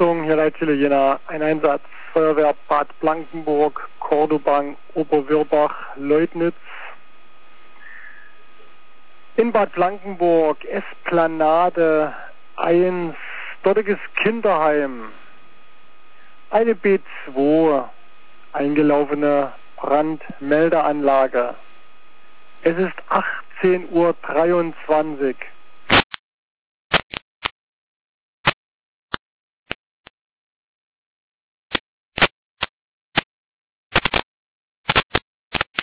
Achtung, hier Leitstelle Jena, ein Einsatz, Feuerwehr Bad Blankenburg, Cordoban, Oberwirbach, Leutnitz. In Bad Blankenburg, Esplanade 1, dortiges Kinderheim. Eine B2, eingelaufene Brandmeldeanlage. Es ist 18:23 Uhr.